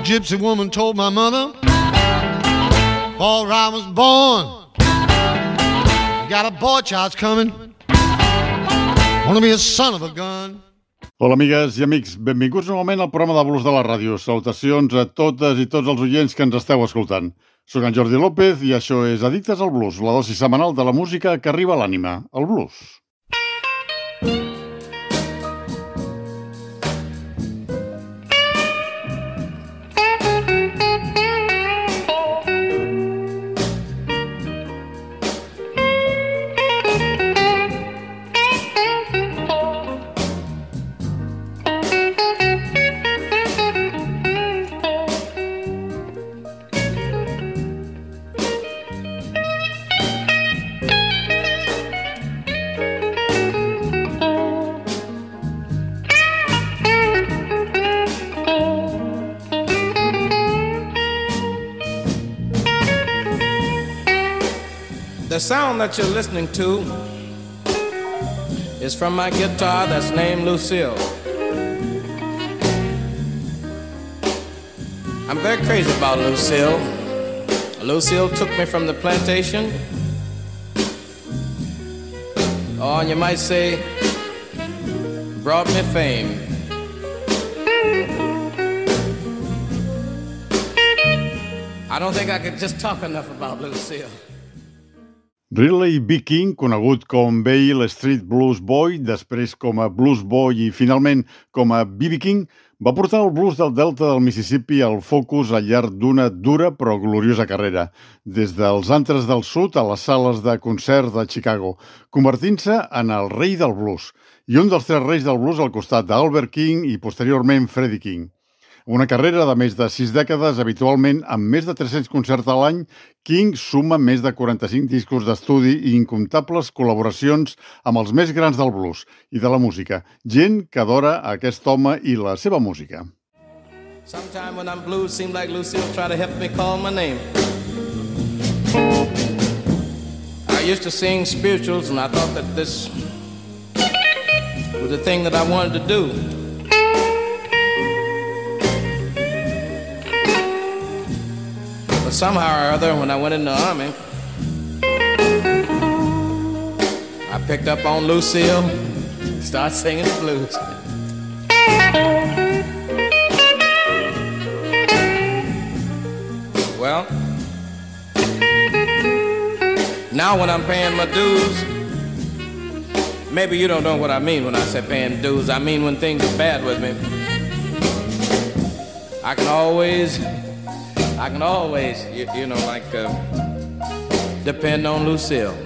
gypsy woman told my mother before I was born, got a boy child's coming, wanna be a son of a gun. Hola, amigues i amics. Benvinguts novament al programa de Blues de la ràdio. Salutacions a totes i tots els oients que ens esteu escoltant. Soc en Jordi López i això és Addictes al Blues, la dosi setmanal de la música que arriba a l'ànima, el blues. The sound that you're listening to is from my guitar that's named Lucille. I'm very crazy about Lucille. Lucille took me from the plantation. Oh, and you might say, brought me fame. I don't think I could just talk enough about Lucille. Riley B. King, conegut com Bale Street Blues Boy, després com a Blues Boy i finalment com a B.B. King, va portar el blues del Delta del Mississippi al focus al llarg d'una dura però gloriosa carrera, des dels antres del sud a les sales de concert de Chicago, convertint-se en el rei del blues, i un dels tres reis del blues al costat d'Albert King i posteriorment Freddie King. Una carrera de més de 6 dècades, habitualment amb més de 300 concerts a l'any, King suma més de 45 discos d'estudi i incomptables col·laboracions amb els més grans del blues i de la música, gent que adora aquest home i la seva música. Sometime when I'm blue, seems like Lucille try to help me call my name. I used to sing spirituals and I thought that this was the thing that I wanted to do. But somehow or other, when I went in the army, I picked up on Lucille, started singing the blues. Well, now when I'm paying my dues, maybe you don't know what I mean when I say paying dues. I mean when things are bad with me, I can always, you know, like, depend on Lucille.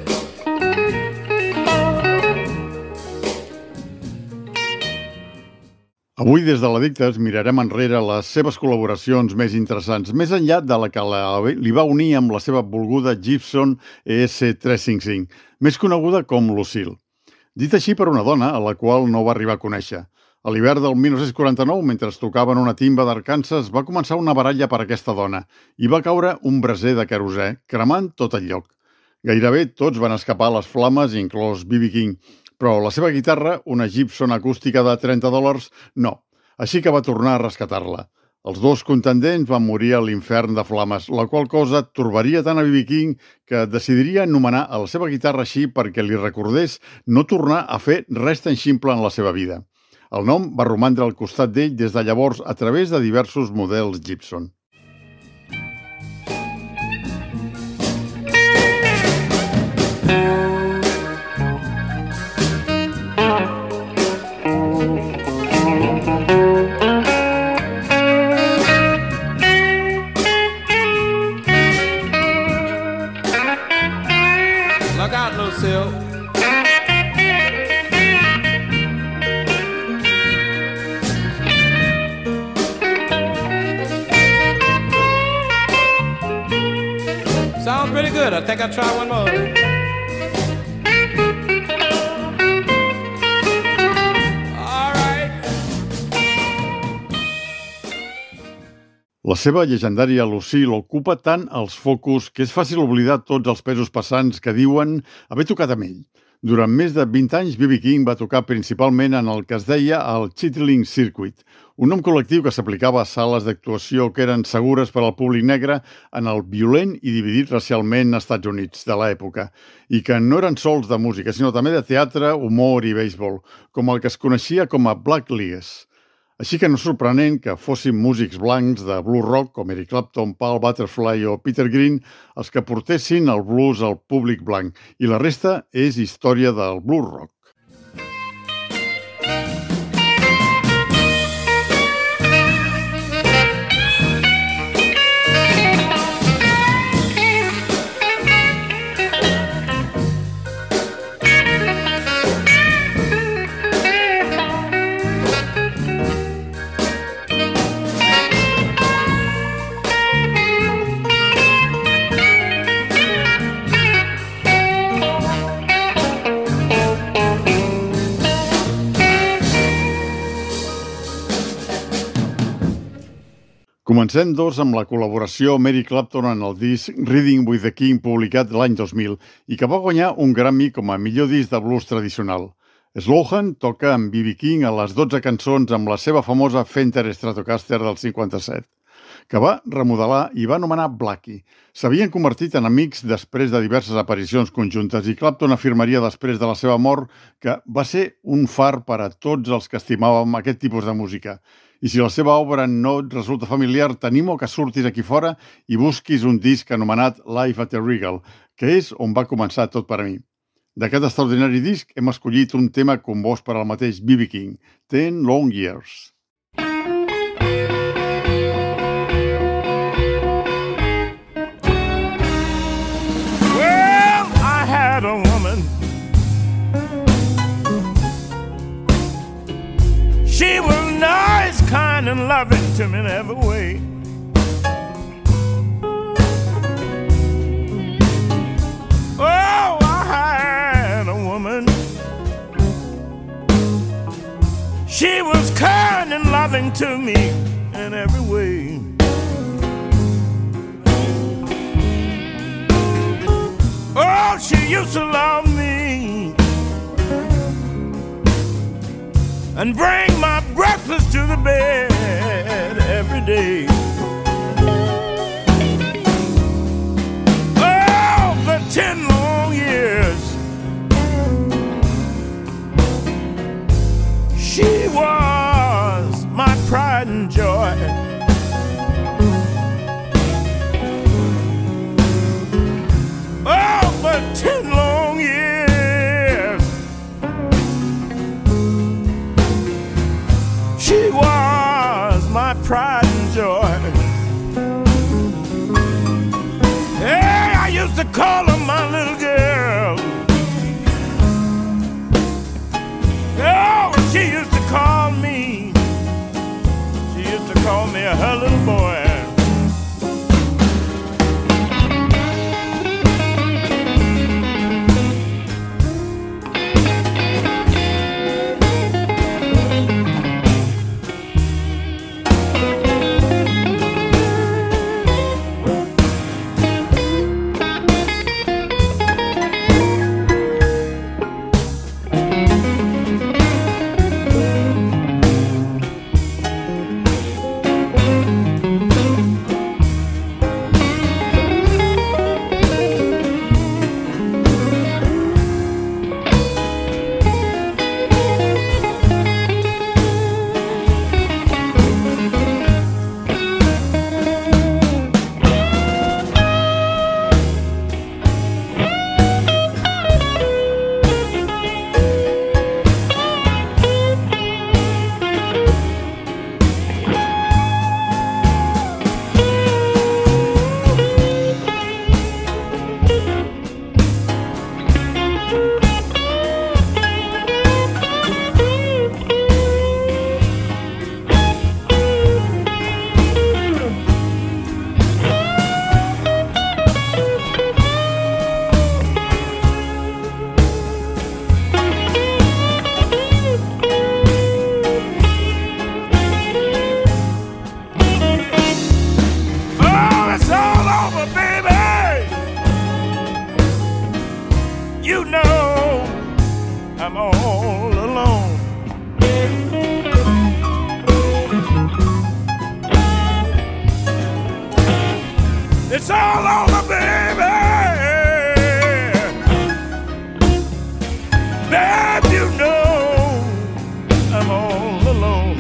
Avui, des de l'Addictes, mirarem enrere les seves col·laboracions més interessants, més enllà de la que li va unir amb la seva volguda Gibson ES355, més coneguda com Lucille. Dit així per una dona a la qual no va arribar a conèixer. A l'hivern del 1949, mentre tocaven una timba d'Arkansas, va començar una baralla per aquesta dona i va caure un braser de querosè, cremant tot el lloc. Gairebé tots van escapar a les flames, inclòs B.B. King, però la seva guitarra, una Gibson acústica de $30, no. Així que va tornar a rescatar-la. Els dos contendents van morir a l'infern de flames, la qual cosa turbaria tant a B.B. King que decidiria anomenar a la seva guitarra així perquè li recordés no tornar a fer res tan ximple en la seva vida. El nom va romandre al costat d'ell des de llavors a través de diversos models Gibson. Look out, Lucille. Sounds pretty good. I think I'll try one more. La seva llegendària Lucille ocupa tant els focus que és fàcil oblidar tots els pesos pesants que diuen haver tocat amb ell. Durant més de 20 anys, B.B. King va tocar principalment en el que es deia el Chitlin Circuit, un nom col·lectiu que s'aplicava a sales d'actuació que eren segures per al públic negre en el violent i dividit racialment Estats Units de l'època, i que no eren sols de música, sinó també de teatre, humor i béisbol, com el que es coneixia com a Black Leagues. Així que no és sorprenent que fossin músics blancs de blues rock com Eric Clapton, Paul Butterfly o Peter Green els que portessin el blues al públic blanc, i la resta és història del blues rock. Comencem, doncs, amb la col·laboració amb Eric Clapton en el disc Reading with the King, publicat l'any 2000, i que va guanyar un Grammy com a millor disc de blues tradicional. Slohan toca amb B.B. King a les 12 cançons amb la seva famosa Fender Stratocaster del 57, que va remodelar i va anomenar Blackie. S'havien convertit en amics després de diverses aparicions conjuntes i Clapton afirmaria després de la seva mort que va ser un far per a tots els que estimàvem aquest tipus de música. I si la seva obra no et resulta familiar, t'animo que surtis aquí fora i busquis un disc anomenat Live at the Regal, que és on va començar tot per a mi. D'aquest extraordinari disc hem escollit un tema compost per al mateix B.B. King, 10 Long Years. Well, I had a woman. She was nice, kind, and loving to me in every way. Oh, I had a woman. She was kind and loving to me in every way. Oh, she used to love me and bring my breakfast to the bed every day. Oh, for 10 long years, she was my pride and joy. Oh, for 10 long years, she was my pride and joy. Hey, I used to call her my little I'm all alone. It's all over, baby. Babe, you know I'm all alone.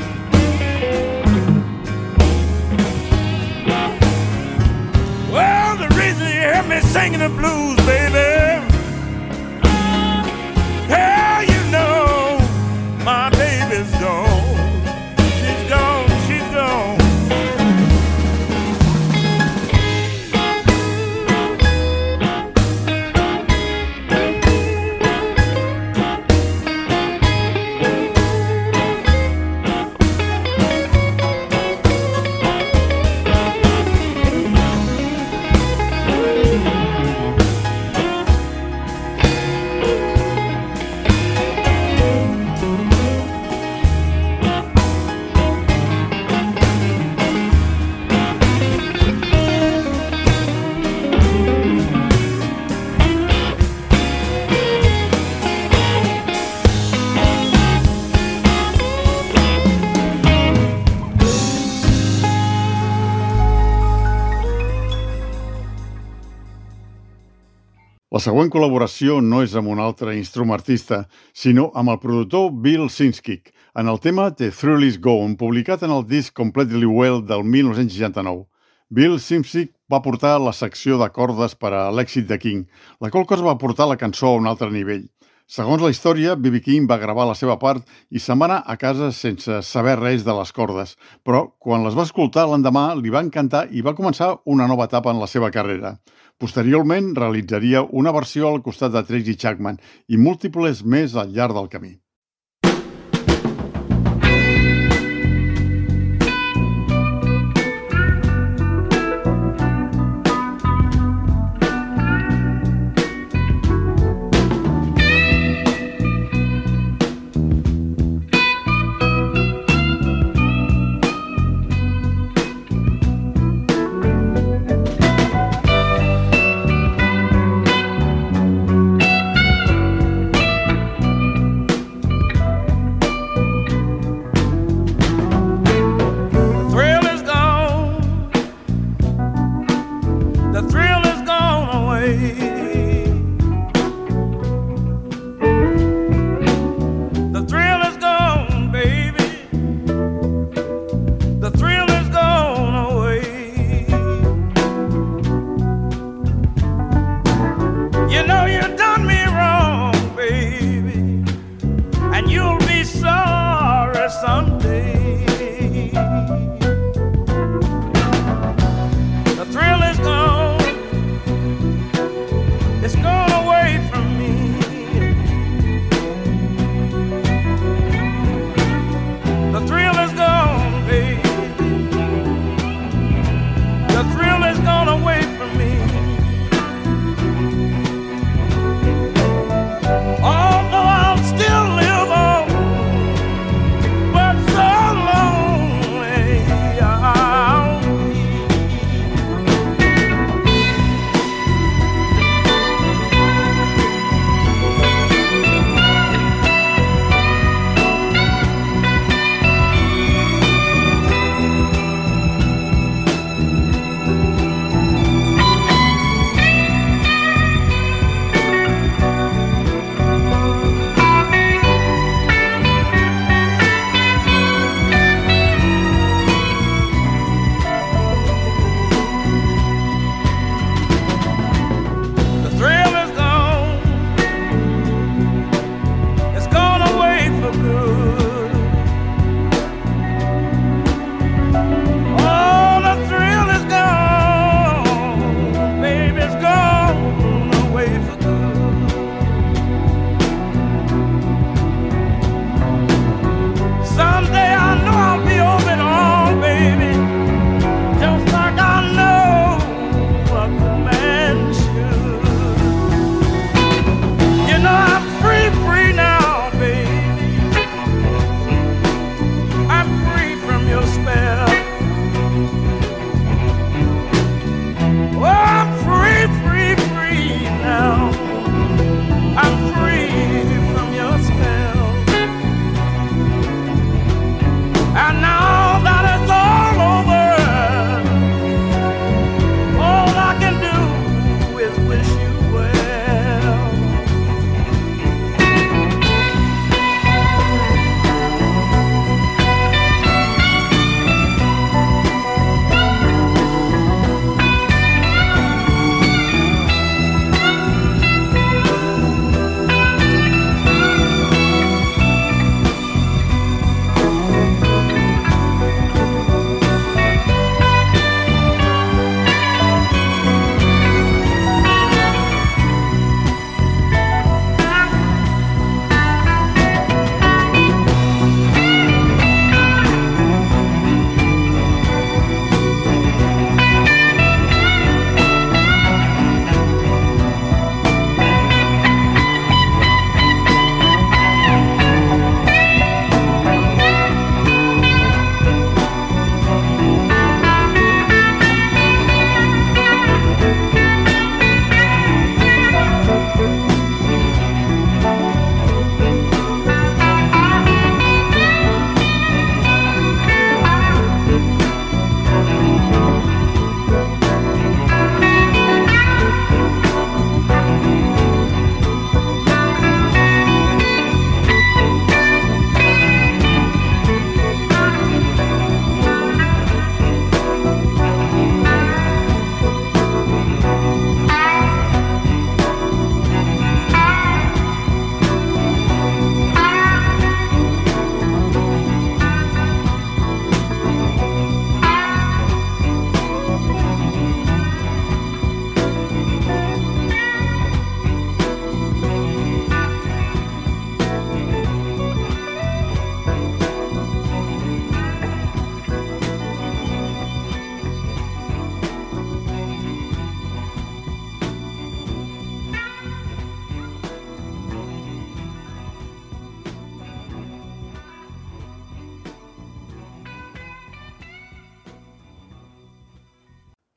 Well, the reason you hear me singing the blues, baby, hell, you know my baby's gone. She's gone, she's gone. La següent col·laboració no és amb un altre instrumentista, sinó amb el productor Bill Szymczyk, en el tema The Thrill Is Gone, publicat en el disc Completely Well del 1969. Bill Szymczyk va portar la secció de cordes per a l'èxit de King, la qual cosa va portar la cançó a un altre nivell. Segons la història, B.B. King va gravar la seva part i se'n va anar a casa sense saber res de les cordes, però quan les va escoltar l'endemà li va encantar i va començar una nova etapa en la seva carrera. Posteriorment realitzaria una versió al costat de Tracy Chapman i múltiples més al llarg del camí.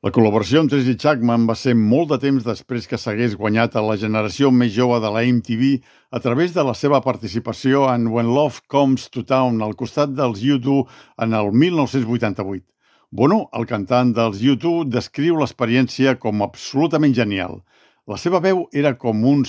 La col·laboració amb Tracy Chapman va ser molt de temps després que s'hagués guanyat a la generació més jove de la MTV a través de la seva participació en When Love Comes to Town al costat dels U2 en el 1988. Bono, el cantant dels U2, descriu l'experiència com absolutament genial. La seva veu era com un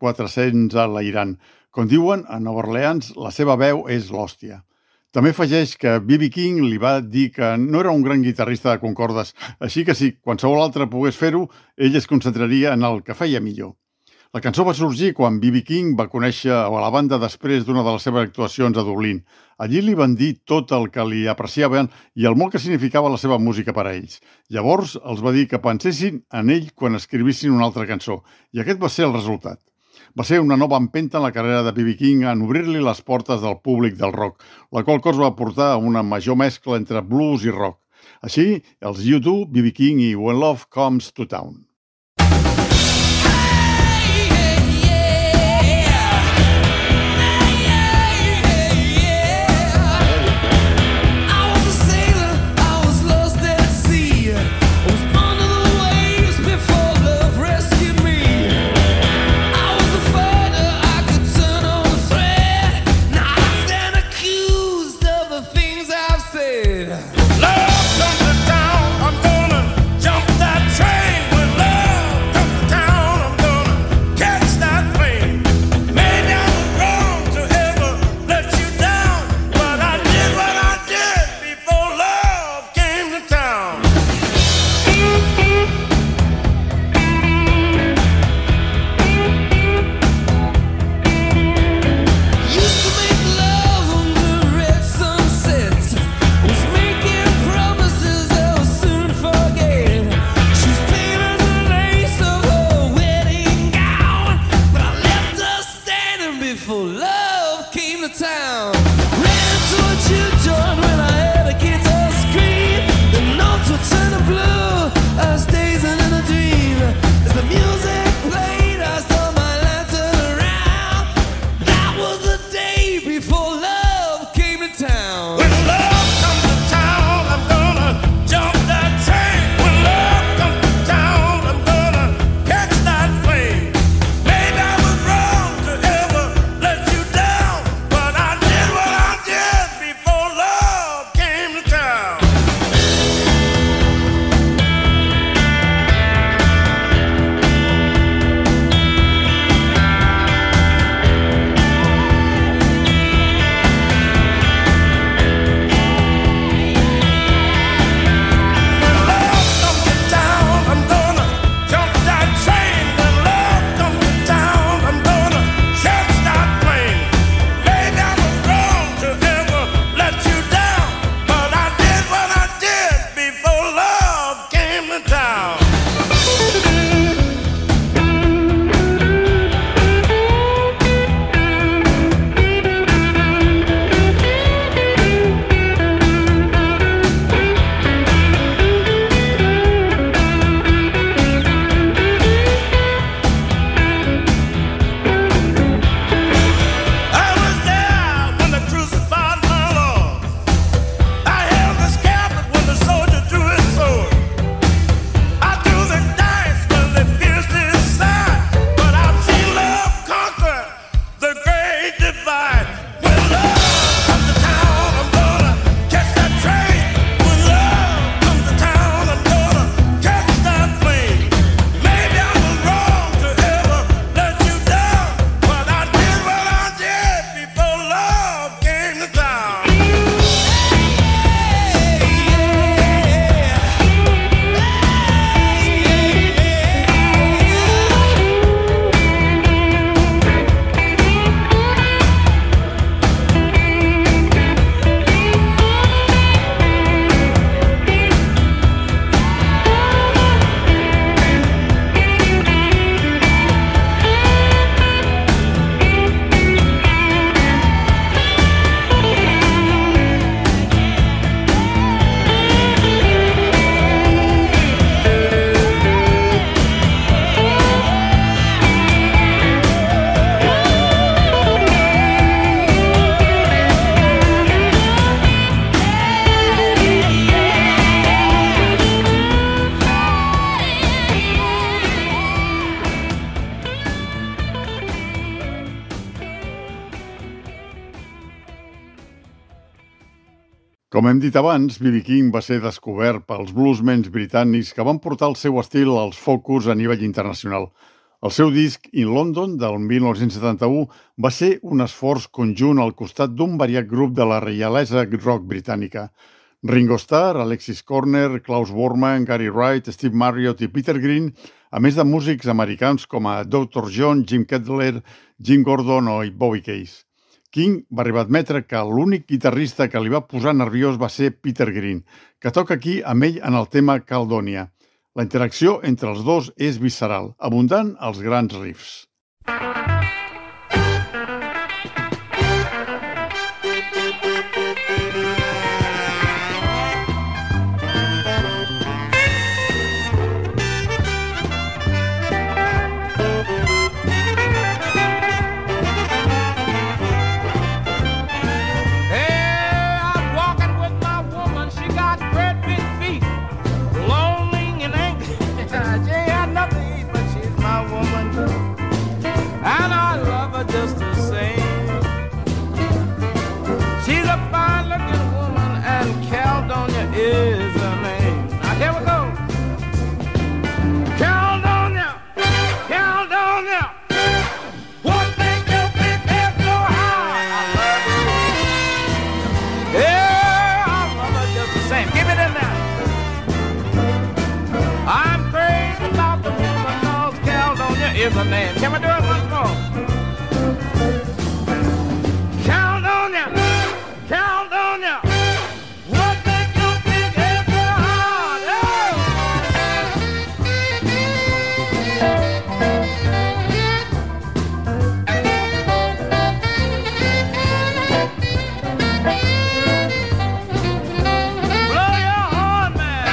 7400 a l'Iran. Com diuen, a Nova Orleans la seva veu és l'hòstia. També afegeix que B.B. King li va dir que no era un gran guitarrista de concordes, així que si qualsevol altre pogués fer-ho, ell es concentraria en el que feia millor. La cançó va sorgir quan B.B. King va conèixer a la banda després d'una de les seves actuacions a Dublín. Allí li van dir tot el que li apreciaven i el molt que significava la seva música per a ells. Llavors els va dir que pensessin en ell quan escrivissin una altra cançó, i aquest va ser el resultat. Va ser una nova empenta en la carrera de B.B. King en obrir-li les portes del públic del rock, la qual cosa va portar a una major mescla entre blues i rock. Així, els U2, B.B. King i When Love Comes to Town. What I Com hem dit abans, B.B. King va ser descobert pels bluesmens britànics que van portar el seu estil als focus a nivell internacional. El seu disc In London, del 1971, va ser un esforç conjunt al costat d'un variat grup de la reialesa rock britànica. Ringo Starr, Alexis Corner, Klaus Voormann, Gary Wright, Steve Marriott i Peter Green, a més de músics americans com a Dr. John, Jim Kettler, Jim Gordon o Bobby Case. King va arribar a admetre que l'únic guitarrista que li va posar nerviós va ser Peter Green, que toca aquí amb ell en el tema Caledonia. La interacció entre els dos és visceral, abundant als grans riffs. Is a name. Can we do it once more? Caledonia, Caledonia. What make you think it's so hard? Blow your horn, man.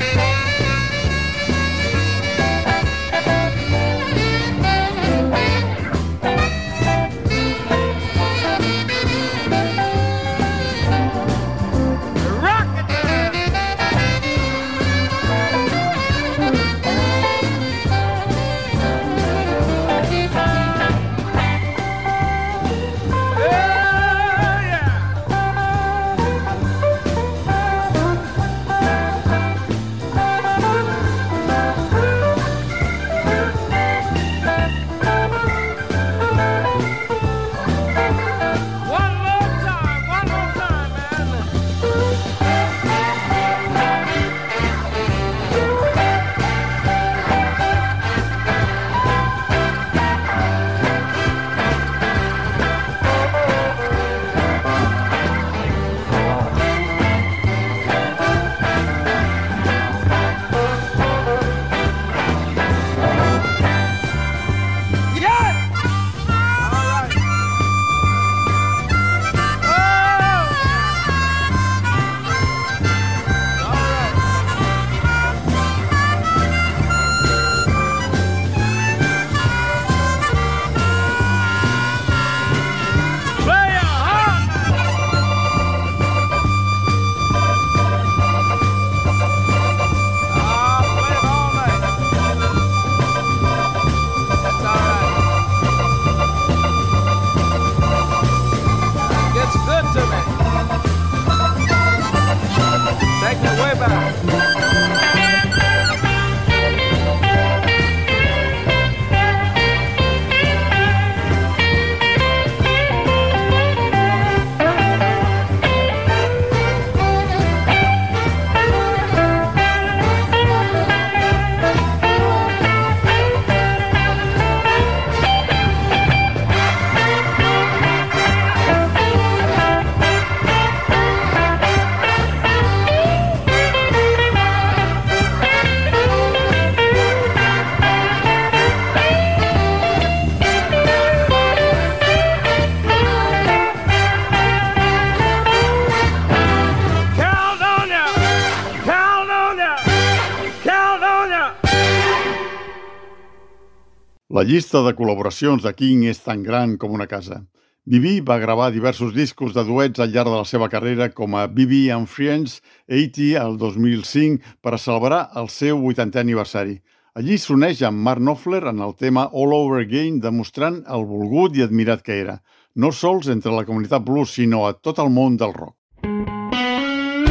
La llista de col·laboracions de King és tan gran com una casa. B.B. va gravar diversos discos de duets al llarg de la seva carrera com a B.B. and Friends 80 al 2005 per a celebrar el seu 80è aniversari. Allí s'uneix amb Mark Knopfler en el tema All Over Again, demostrant el volgut i admirat que era, no sols entre la comunitat blues, sinó a tot el món del rock.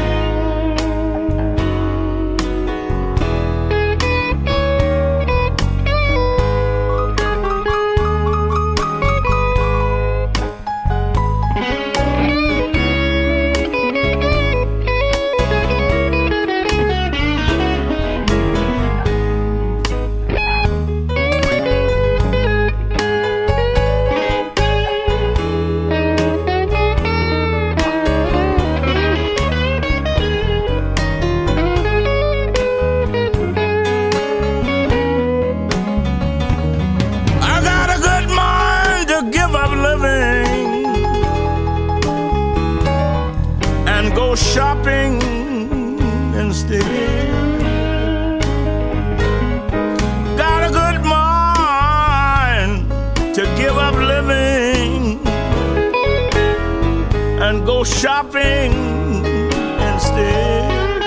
go shopping instead.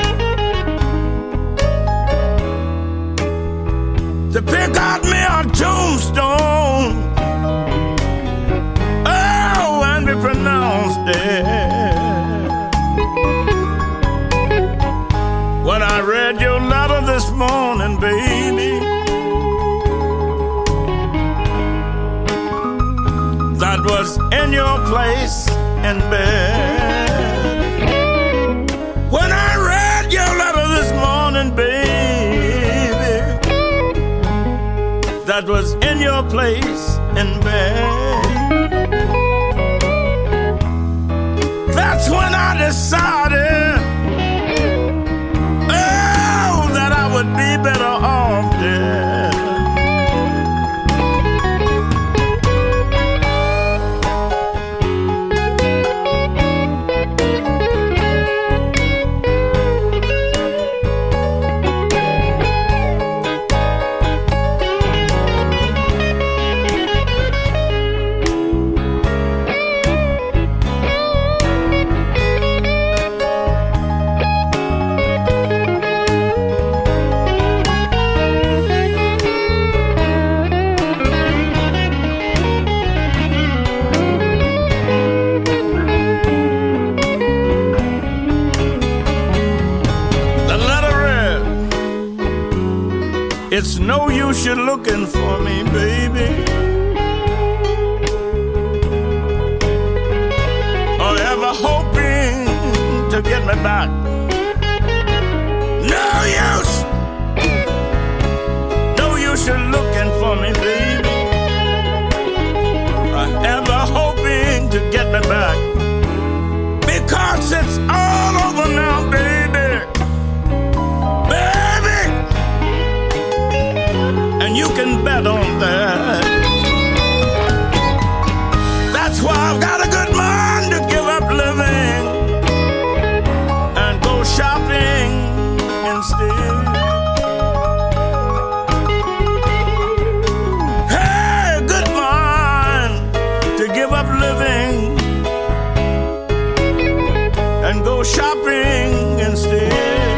To pick out me a tombstone, oh, and be pronounced dead. When I read your letter this morning, baby, that was in your place in bed. When I read your letter this morning, baby, that was in your place in bed. That's when I decided, oh, that I would be better off dead. It's no use you looking for me, baby, or ever hoping to get me back. No use. No use you looking for me, baby, or ever hoping to get me back. Because it's all over now, baby. You can bet on that. That's why I've got a good mind to give up living and go shopping instead. Hey, good mind to give up living and go shopping instead.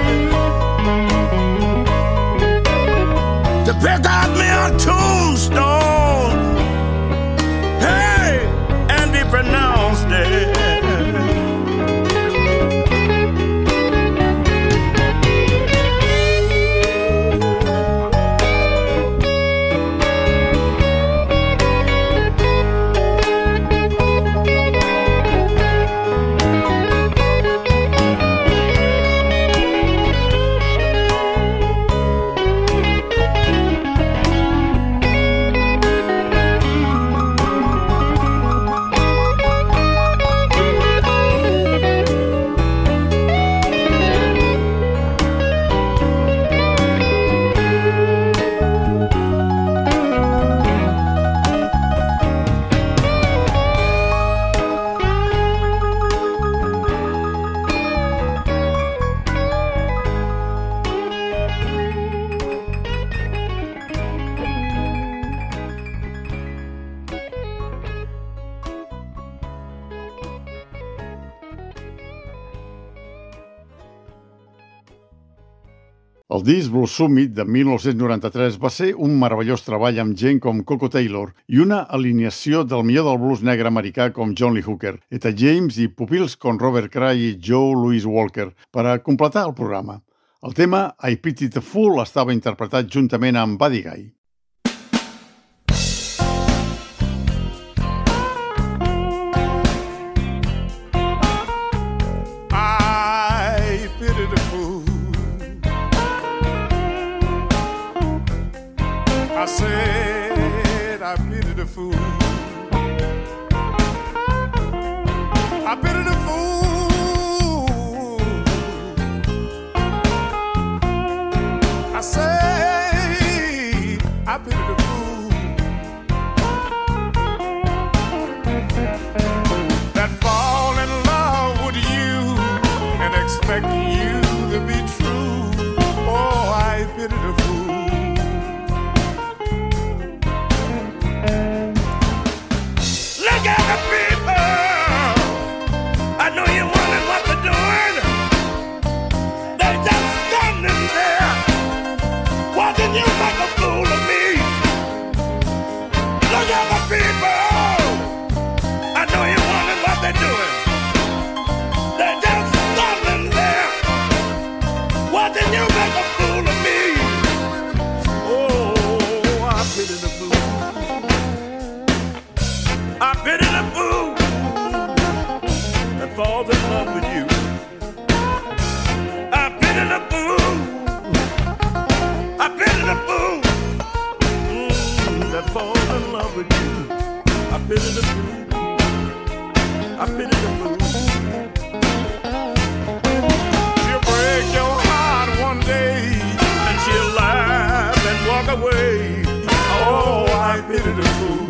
To pick out me a tombstone, hey, and be pronounced dead. El disc Blues Summit de 1993 va ser un meravellós treball amb gent com Coco Taylor i una alineació del millor del blues negre americà com John Lee Hooker, Etta James i pupils com Robert Cray i Joe Louis Walker per a completar el programa. El tema I Pity the Fool estava interpretat juntament amb Buddy Guy. I pity the fool. I said I pity the fool. I pity the fool. I say falls in love with you. I pity the fool. I pity the fool that falls in love with you. I pity the fool. I pity the fool. She'll break your heart one day, and she'll laugh and walk away. Oh, I pity the fool.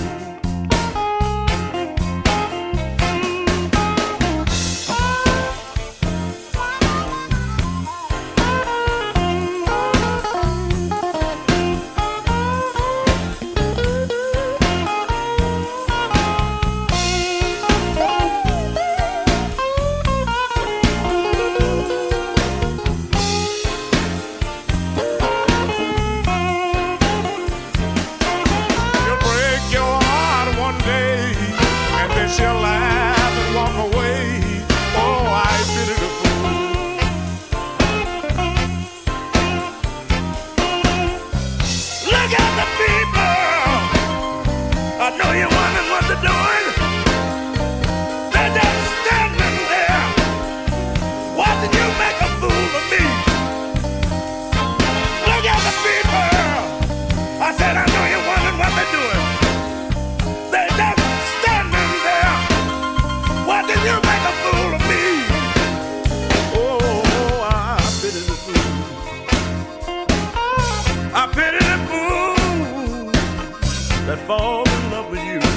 She'll laugh and walk away. Oh, I pity the fool. Look at the people. I know you're wondering what they're doing. They're just standing there watching you make a fool of me. Look at the people. I said I know you're wondering what they're doing. They're just standing there watching you make a fool of me. Oh, I pity the fool. I pity the fool that falls in love with you.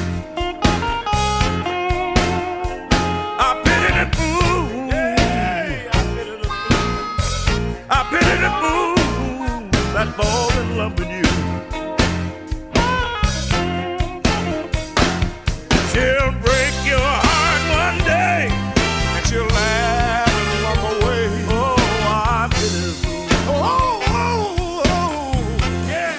I pity the fool. I pity the fool. I pity the fool that falls in love with you. She'll break your heart one day, and she'll laugh and walk away. Oh, I pity the fool. Oh, yeah.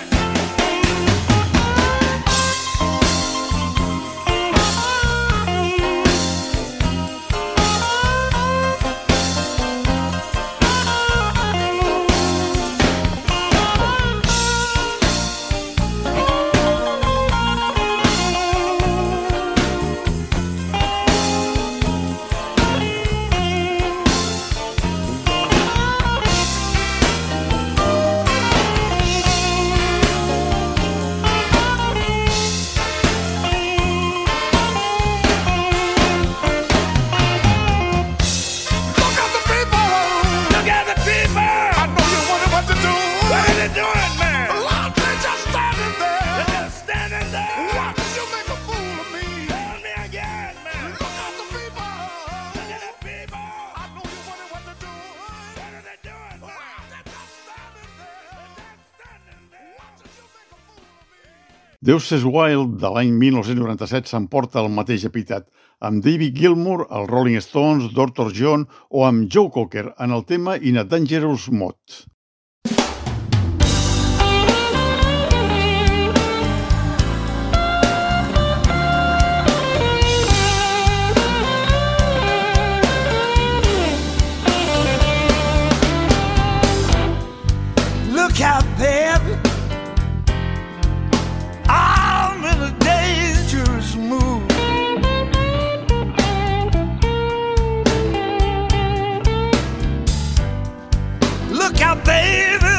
Deuce Wild, de l'any 1997, s'emporta el mateix epítet, amb David Gilmour, els Rolling Stones, Dr. John o amb Joe Cocker en el tema In a Dangerous Mood. Look out, baby. I'm in a dangerous mood. Look out, baby.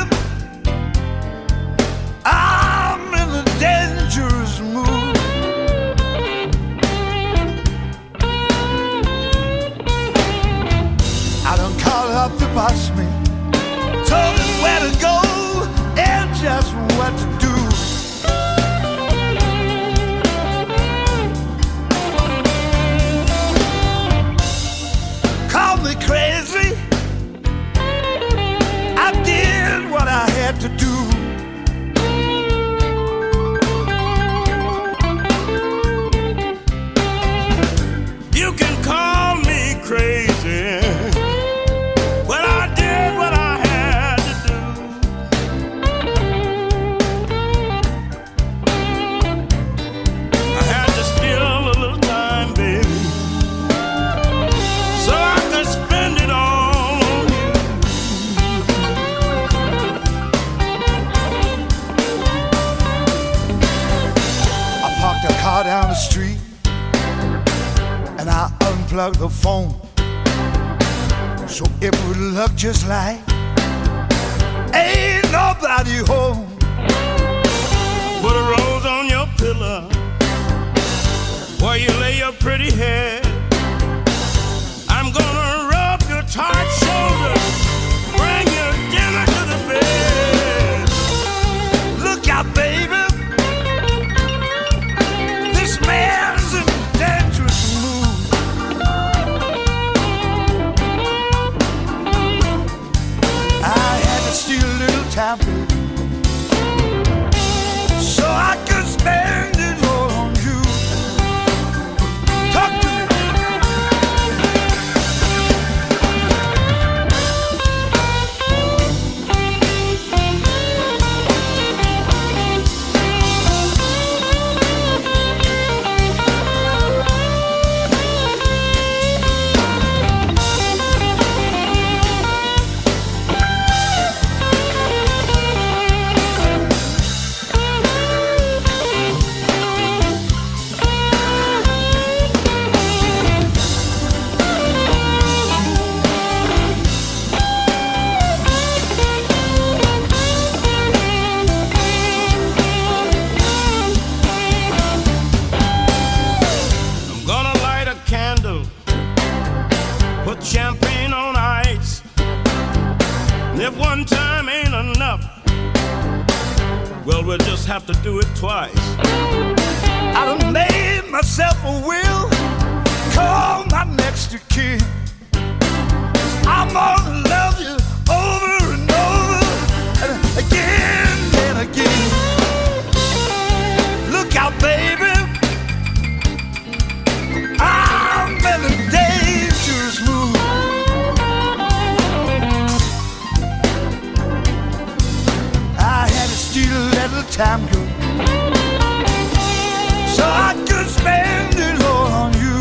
I'm in a dangerous mood. I done called up the boss man, told him where to go and just what to do. Call me crazy, I did what I had to do. You can call me crazy, but I did what I had to do. I had to steal a little time, baby, so I could spend it all on you. I parked a car down the street, and I unplug the phone so it would look just like ain't nobody home. Put a rose on your pillow where you lay your pretty head. I'm gonna rub your tight shoulders, bring your dinner to the bed. Look out, baby, this man's in a dangerous mood. I had to steal a little time so I could spend it all on you. Talk to me. Champagne on ice. If one time ain't enough, well, we'll just have to do it twice. I done made myself a will, call my next of kin. I'm gonna love you over and over and again and again. Look out, baby, I'm in a dangerous mood. I had to steal a little time, girl, so I could spend it all on you.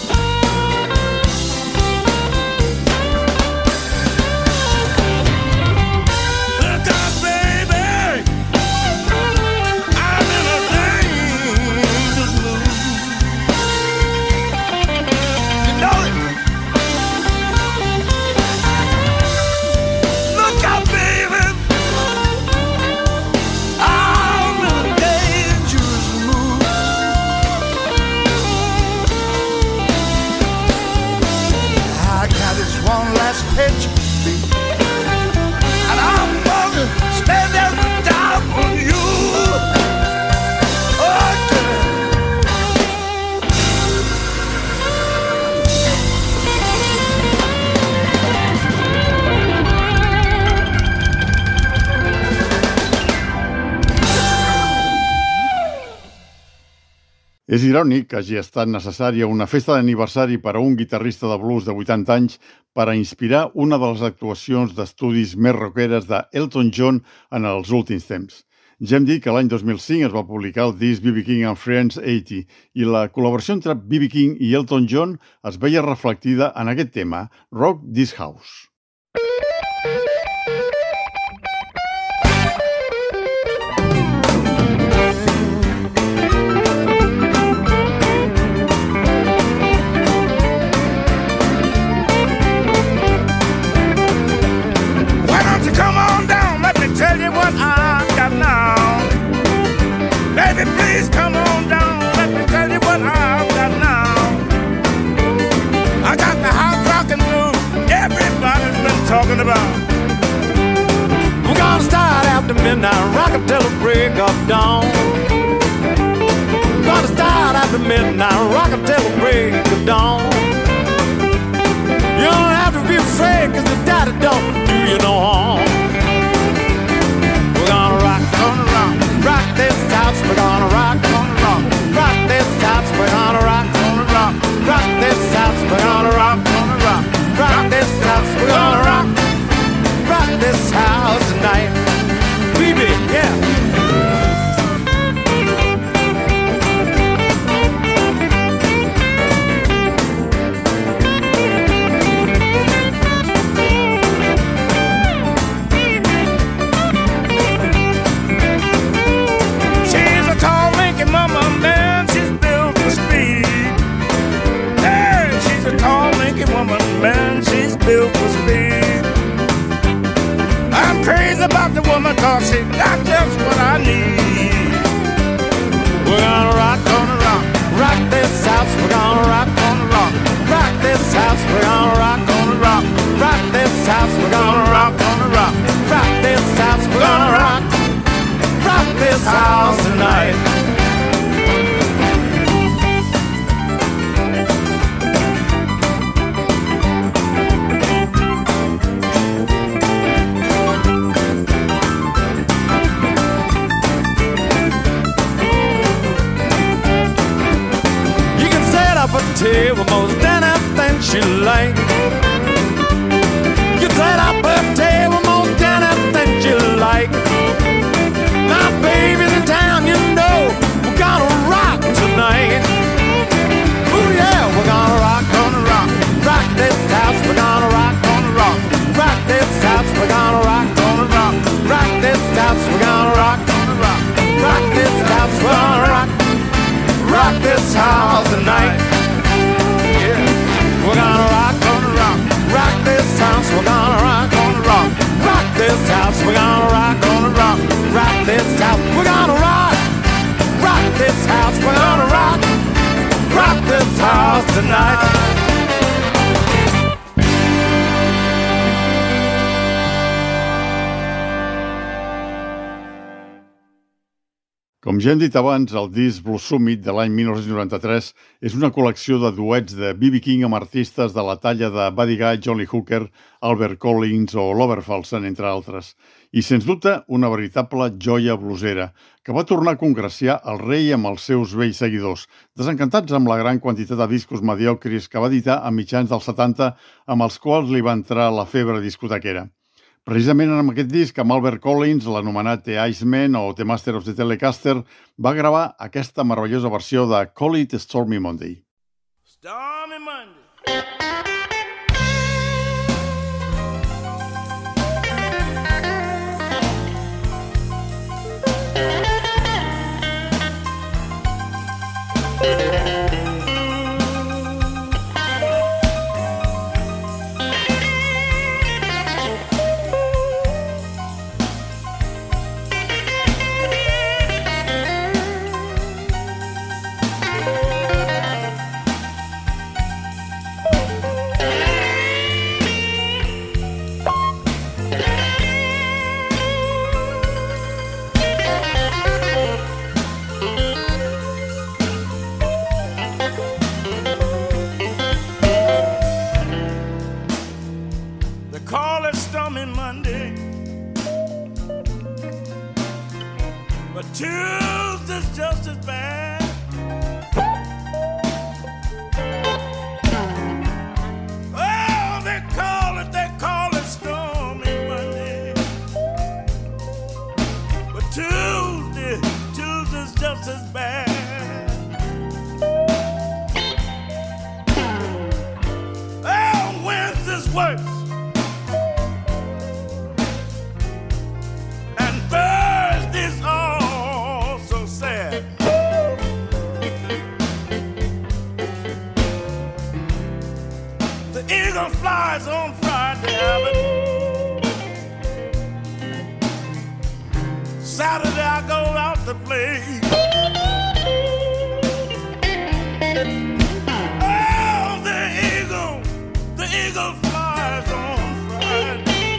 Look out, baby, I'm in a dangerous mood. You know it. Look out, baby, I'm in a dangerous mood. I got this one last pitch, and I'm gonna spend every dime on you. Oh, girl. És irònic que hagi estat necessària una festa d'aniversari per a un guitarrista de blues de 80 anys per a inspirar una de les actuacions d'estudis més rockeres d'Elton John en els últims temps. Ja hem dit que l'any 2005 es va publicar el disc B.B. King and Friends 80 i la col·laboració entre B.B. King i Elton John es veia reflectida en aquest tema, Rock This House. Why don't you come on down? Let me tell you what I've got now. Baby, please come on down. Let me tell you what I've got now. I got the house rockin' blues everybody's been talking about. We're gonna start after midnight, rock until the break of dawn. We're gonna start after midnight, rock until the break of dawn. You don't have to be afraid, cause the daddy don't do you no harm. We're gonna rock, rock this house, we're gonna rock, rock this house, we're gonna rock, rock this house, we're gonna rock, rock this house, we're gonna rock this house tonight. Baby, yeah. live for speed. I'm crazy about the woman cause she got just what I need. We're gonna rock on the rock, rock this house, we're gonna rock on the rock, rock this house, we're gonna rock on the rock, rock this house, we're gonna rock on the rock, rock this house, we're gonna rock, rock this house tonight. Table most anything she like. You set up a table most anything she like. My baby's in town, you know we're gonna rock tonight. Ooh yeah, we're gonna rock on the rock, rock this house, we're gonna rock on the rock, rock this house, we're gonna rock on the rock, rock this house, we're gonna rock on the rock, rock this house, we're gonna rock this house tonight. We're gonna rock on the rock, rock this house, we're gonna rock on the rock, rock this house, we're gonna rock on the rock, rock this house, we're gonna rock this house, we're gonna rock this house tonight. Com ja hem dit abans, el disc Blues Summit de l'any 1993 és una col·lecció de duets de B.B. King amb artistes de la talla de Buddy Guy, John Lee Hooker, Albert Collins o Lover Falsen, entre altres. I, sens dubte, una veritable joia bluesera, que va tornar a congraciar el rei amb els seus vells seguidors, desencantats amb la gran quantitat de discos mediocres que va editar a mitjans dels 70, amb els quals li va entrar la febre discotequera. Precisament amb aquest disc, amb Albert Collins, l'anomenat The Iceman o The Master of the Telecaster, va gravar aquesta meravellosa versió de Call It Stormy Monday. Stormy Monday. Tuesday's just as bad. Oh, they call it stormy Monday. But Tuesday's just as bad. Oh, Wednesday's worse. And Thursday's all so sad. The eagle flies on Friday, Abbott. Saturday I go out to play. Oh, the eagle flies on Friday.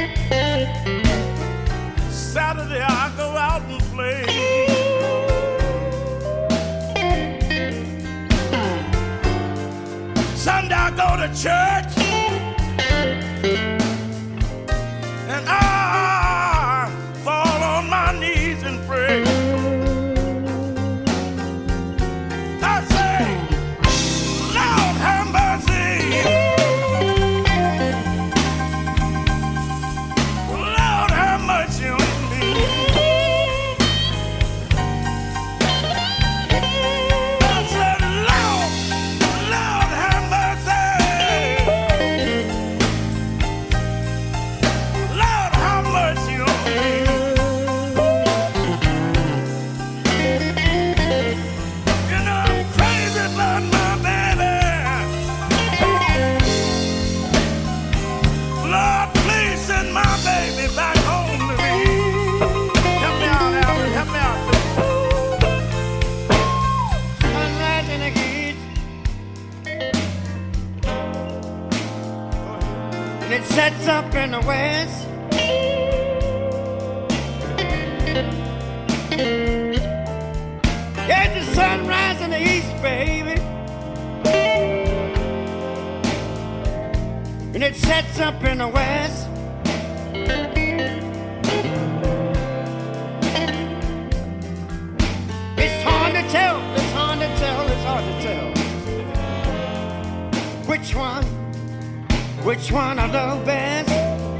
Saturday I go out and play. Sunday I go to church, and I fall on my knees and pray. I say, Lord have mercy, Lord have mercy on me. I said, Lord have mercy, Lord have it sets up in the west. There's the sunrise in the east, baby, and it sets up in the west. It's hard to tell, it's hard to tell, it's hard to tell which one I love best.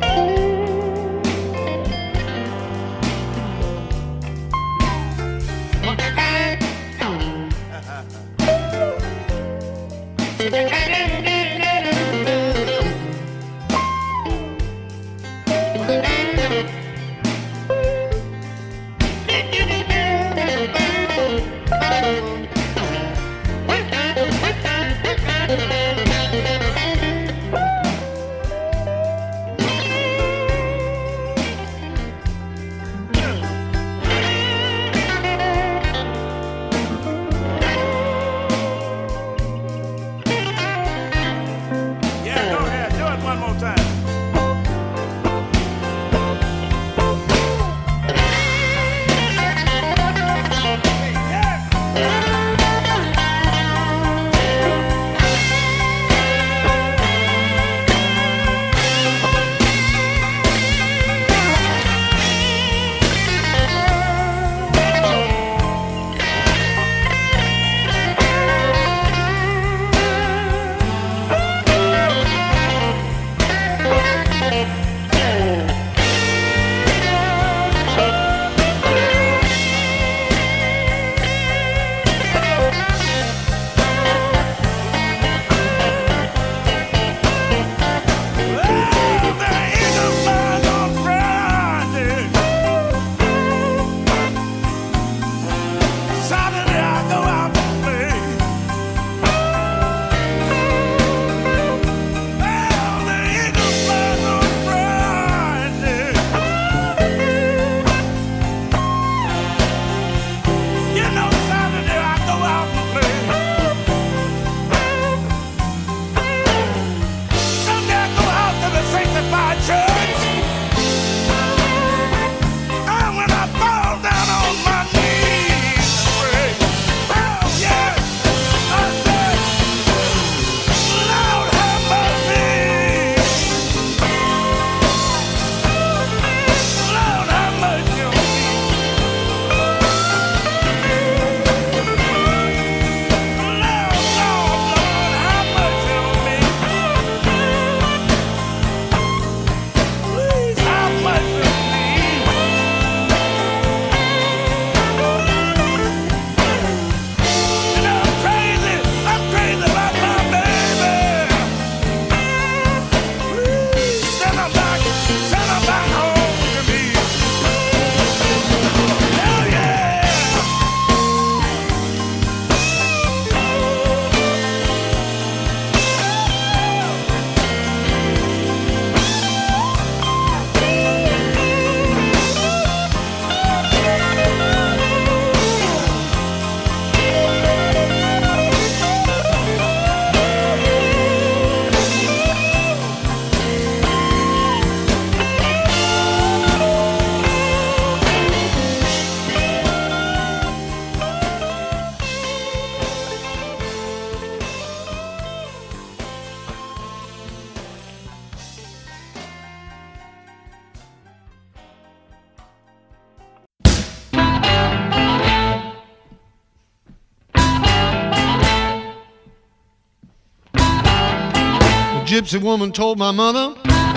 gypsy woman told my mother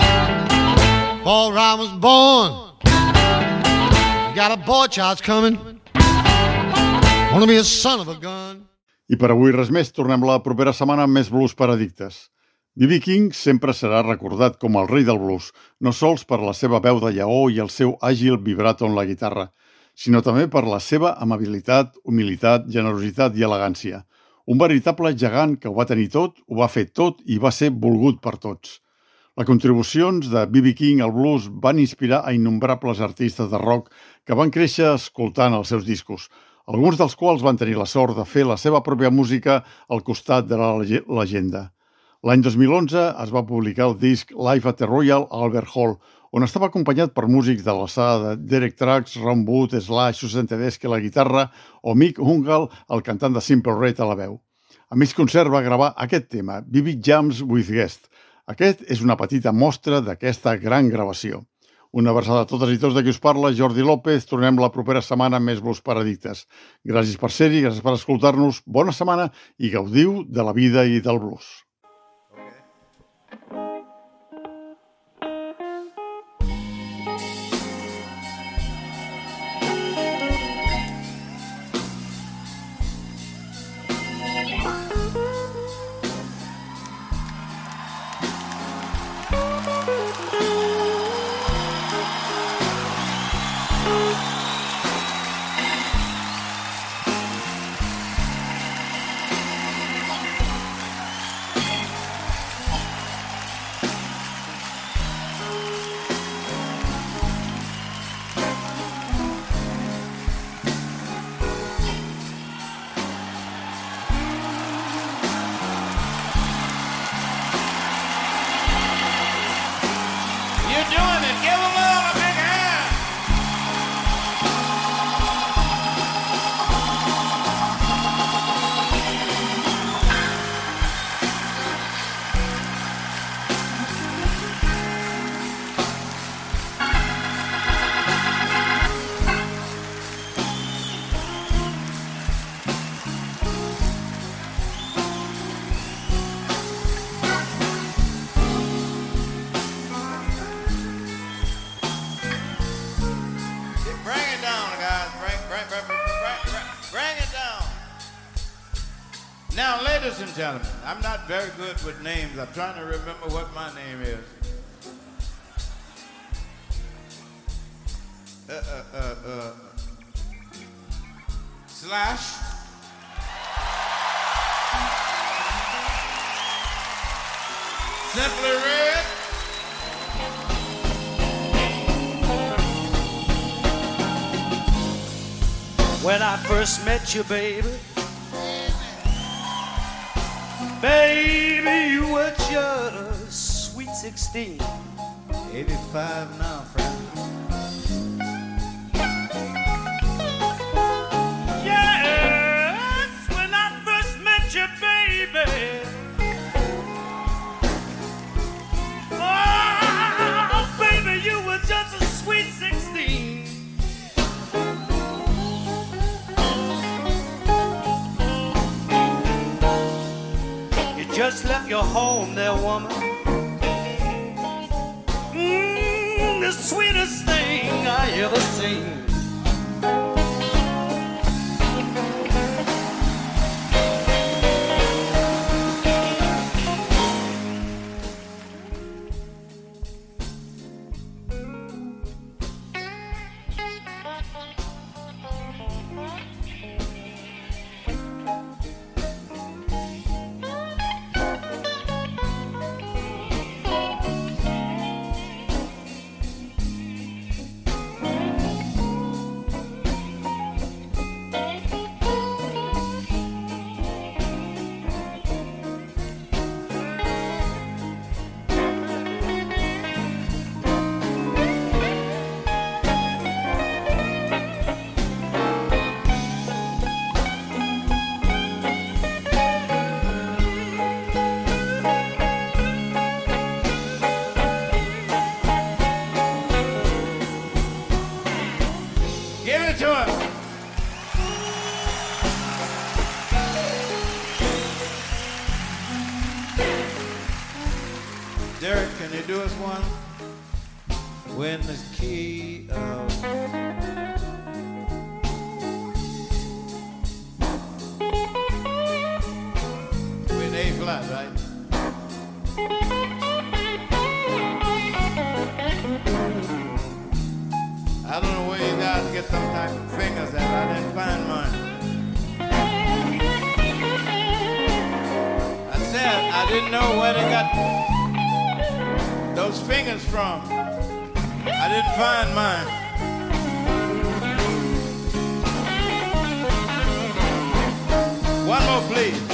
before I was born, you got a boy child's coming, wanna be a son of a gun. I per avui res més, tornem la propera setmana amb més blues per addictes. B.B. King sempre serà recordat com el rei del blues, no sols per la seva veu de lleó i el seu àgil vibrato en la guitarra, sinó també per la seva amabilitat, humilitat, generositat i elegància. Un veritable gegant que ho va tenir tot, ho va fer tot i va ser volgut per tots. Les contribucions de B.B. King al blues van inspirar a innombrables artistes de rock que van créixer escoltant els seus discos, alguns dels quals van tenir la sort de fer la seva pròpia música al costat de la llegenda. L'any 2011 es va publicar el disc Live at the Royal Albert Hall, on estava acompanyat per músics de l'alçada de Derek Trucks, Ron Wood, Slash, Susan Tedeschi a la guitarra o Mick Hungal, el cantant de Simple Red, a la veu. A mig concert va gravar aquest tema, Vivid Jams with Guest. Aquest és una petita mostra d'aquesta gran gravació. Una abraçada a totes i tots de qui us parla, Jordi López. Tornem la propera setmana amb més Blues per Addictes. Gràcies per ser-hi, gràcies per escoltar-nos, bona setmana i gaudiu de la vida i del blues. Now, ladies and gentlemen, I'm not very good with names. I'm trying to remember what my name is. Slash. Simply Red. When I first met you, baby, baby, you were just sweet 16. 85 now, friend. Yes, when I first met you, baby. Oh, baby, you were just a sweet 16. Just left your home there, woman. The sweetest thing I ever seen. Derek, can you do us one? When the key of with A flat, right? I don't know where you guys get them type of fingers at. I didn't find mine. I said I didn't know where they got those fingers from. I didn't find mine. One more, please.